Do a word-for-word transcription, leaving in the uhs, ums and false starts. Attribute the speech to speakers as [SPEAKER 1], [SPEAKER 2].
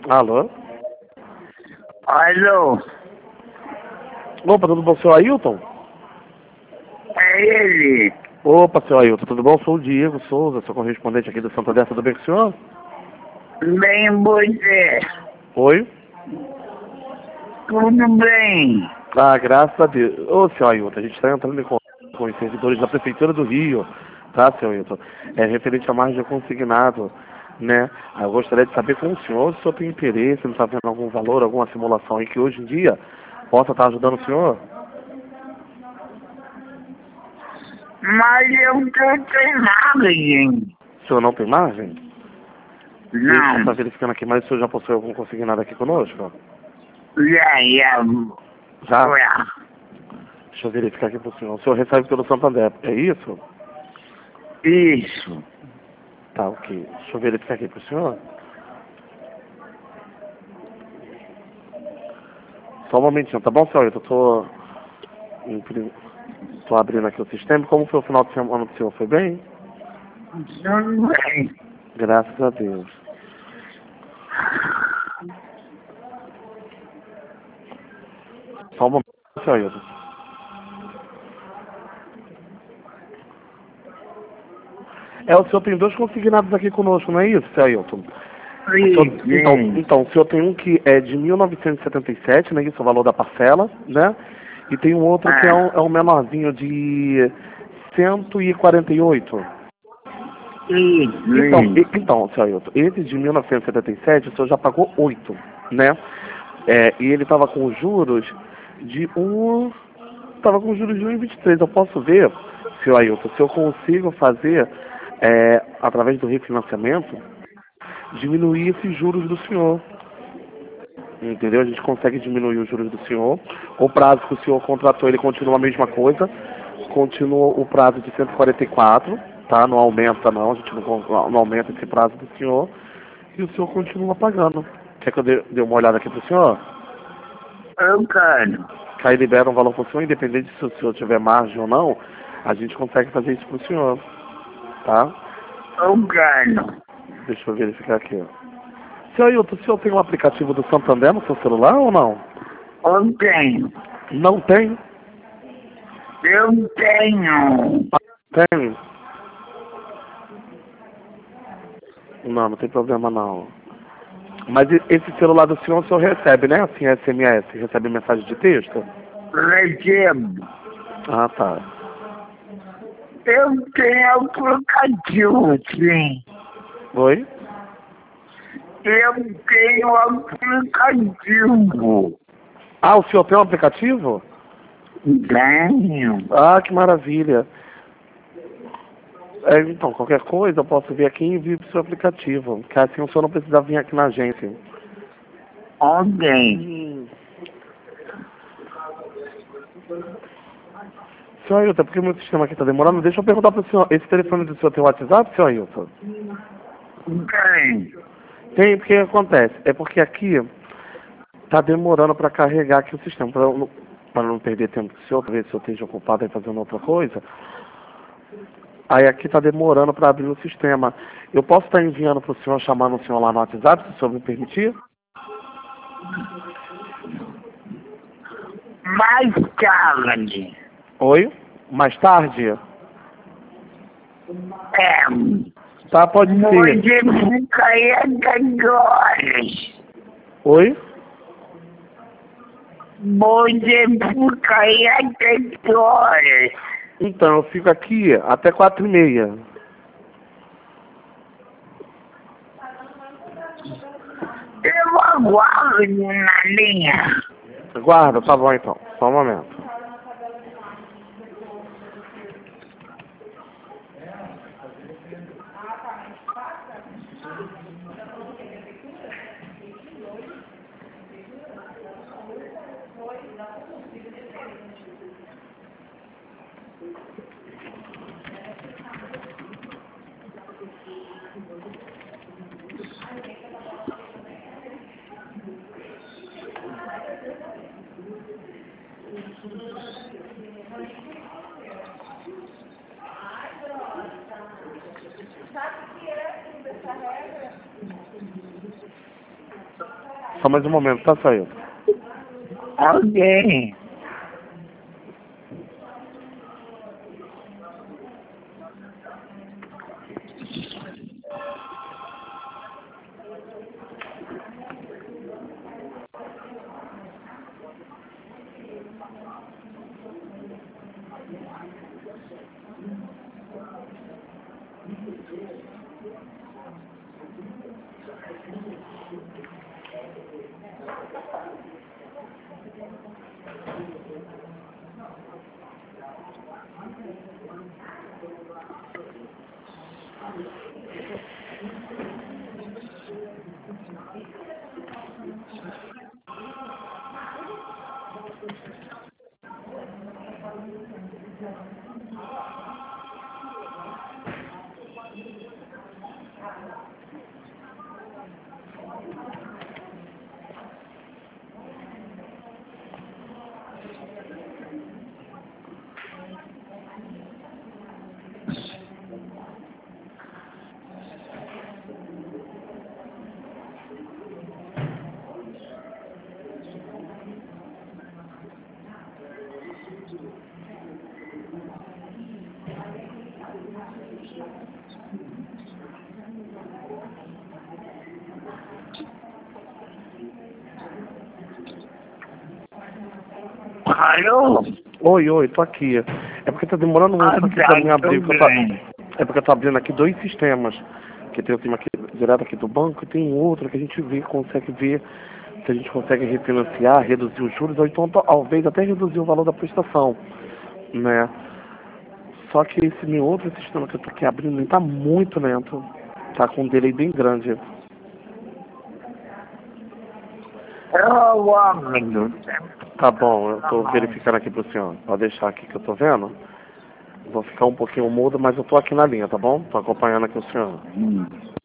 [SPEAKER 1] Alô?
[SPEAKER 2] Alô?
[SPEAKER 1] Opa, tudo bom, seu Ailton?
[SPEAKER 2] É ele?
[SPEAKER 1] Opa, seu Ailton, tudo bom? Sou o Diego Souza, sou correspondente aqui do Santander, tudo bem com o senhor?
[SPEAKER 2] Bem, você?
[SPEAKER 1] Oi?
[SPEAKER 2] Tudo bem?
[SPEAKER 1] Ah, graças a Deus. Ô, seu Ailton, a gente está entrando em contato com os servidores da Prefeitura do Rio, tá, seu Ailton? É referente a margem consignado, né? Ah, eu gostaria de saber com o senhor se o senhor tem interesse, não está vendo algum valor, alguma simulação aí que hoje em dia possa estar ajudando o senhor?
[SPEAKER 2] Mas eu não tenho nada, gente.
[SPEAKER 1] O senhor não tem margem? Deixa eu estar
[SPEAKER 2] Não.
[SPEAKER 1] verificando aqui, mas o senhor já possui algum consignado aqui conosco?
[SPEAKER 2] Já, já.
[SPEAKER 1] Já?
[SPEAKER 2] Já.
[SPEAKER 1] Deixa eu verificar aqui pro senhor. O senhor recebe pelo Santander, é isso?
[SPEAKER 2] Isso.
[SPEAKER 1] Tá, ok. Deixa eu verificar aqui pro senhor. Só um momentinho, tá bom, senhor? Eu tô, imprim- tô abrindo aqui o sistema. Como foi o final de semana do senhor? Foi bem?
[SPEAKER 2] Tudo bem.
[SPEAKER 1] Graças a Deus. Só um momento, senhor Ailton. É, o senhor tem dois consignados aqui conosco, não é isso, senhor Ailton? O senhor,
[SPEAKER 2] Isso,
[SPEAKER 1] então,
[SPEAKER 2] gente.
[SPEAKER 1] então, o senhor tem um que é de mil novecentos e setenta e sete, né? Isso é o valor da parcela, né? E tem um outro que é um,
[SPEAKER 2] Ah,
[SPEAKER 1] é um menorzinho de cento e quarenta e oito.
[SPEAKER 2] isso,
[SPEAKER 1] Então, e-
[SPEAKER 2] gente.
[SPEAKER 1] então, senhor Ailton, esse de mil novecentos e setenta e sete, o senhor já pagou oito, né? É, e ele estava com juros de um... Estava com juros de um vírgula vinte e três. Eu posso ver, senhor Ailton, se eu consigo fazer, é, através do refinanciamento, diminuir esses juros do senhor. Entendeu? A gente consegue diminuir os juros do senhor. O prazo que o senhor contratou, ele continua a mesma coisa. Continua o prazo de cento e quarenta e quatro, tá? Não aumenta não, a gente não, con- não aumenta esse prazo do senhor. E o senhor continua pagando. Quer que eu dê, dê uma olhada aqui pro senhor?
[SPEAKER 2] Eu quero.
[SPEAKER 1] Que aí libera um valor pro senhor, independente se o senhor tiver margem ou não, a gente consegue fazer isso pro senhor, tá?
[SPEAKER 2] Eu quero.
[SPEAKER 1] Deixa eu verificar aqui, ó. Senhor Ailton, o senhor tem um aplicativo do Santander no seu celular ou não?
[SPEAKER 2] Eu tenho.
[SPEAKER 1] Não tem?
[SPEAKER 2] Eu tenho.
[SPEAKER 1] Tem? Não, não tem problema não. Mas e- esse celular do senhor, o senhor recebe, né? Assim, S M S, recebe mensagem de texto?
[SPEAKER 2] Recebo.
[SPEAKER 1] Ah, tá.
[SPEAKER 2] Eu tenho aplicativo, sim.
[SPEAKER 1] Oi?
[SPEAKER 2] Eu tenho aplicativo.
[SPEAKER 1] Ah, o senhor tem um aplicativo?
[SPEAKER 2] Tenho.
[SPEAKER 1] Ah, que maravilha. É, então, qualquer coisa eu posso vir aqui e enviar pro seu aplicativo. Que assim o senhor não precisa vir aqui na agência.
[SPEAKER 2] Ok.
[SPEAKER 1] Hum. Senhor Ailton, porque meu sistema aqui tá demorando, deixa eu perguntar pro senhor, esse telefone do senhor tem WhatsApp, senhor Ailton?
[SPEAKER 2] Tenho.
[SPEAKER 1] Tem, porque acontece? É porque aqui tá demorando para carregar aqui o sistema, para não, pra não perder tempo do senhor, talvez o senhor esteja ocupado aí fazendo outra coisa. Aí aqui tá demorando para abrir o sistema. Eu posso estar enviando para o senhor, chamando o senhor lá no WhatsApp, se o senhor me permitir?
[SPEAKER 2] Mais tarde.
[SPEAKER 1] Oi? Mais tarde?
[SPEAKER 2] É.
[SPEAKER 1] Tá, pode ser.
[SPEAKER 2] Modifica aí até horas.
[SPEAKER 1] Oi?
[SPEAKER 2] Modifica aí até horas.
[SPEAKER 1] Então, eu fico aqui até quatro e meia.
[SPEAKER 2] Eu aguardo na linha.
[SPEAKER 1] Guarda, tá bom então. Só um momento. Só mais um momento, tá, Sailton?
[SPEAKER 2] Ok. Alô?
[SPEAKER 1] Oi, oi, tô aqui. É porque tá demorando muito aqui pra me abrir. porque eu tô- É porque eu tô abrindo aqui dois sistemas. Que tem o sistema aqui, direto aqui do banco, e tem outro que a gente vê, consegue ver se a gente consegue refinanciar, reduzir os juros, ou então talvez até reduzir o valor da prestação, né? Só que esse meu outro sistema que eu tô aqui abrindo, ele tá muito lento. Tá com um delay bem grande.
[SPEAKER 2] Eu vou abrindo.
[SPEAKER 1] Tá bom, eu tô verificando aqui pro senhor. Pode deixar aqui que eu tô vendo. Vou ficar um pouquinho mudo, mas eu tô aqui na linha, tá bom? Tô acompanhando aqui o senhor.
[SPEAKER 2] Hum.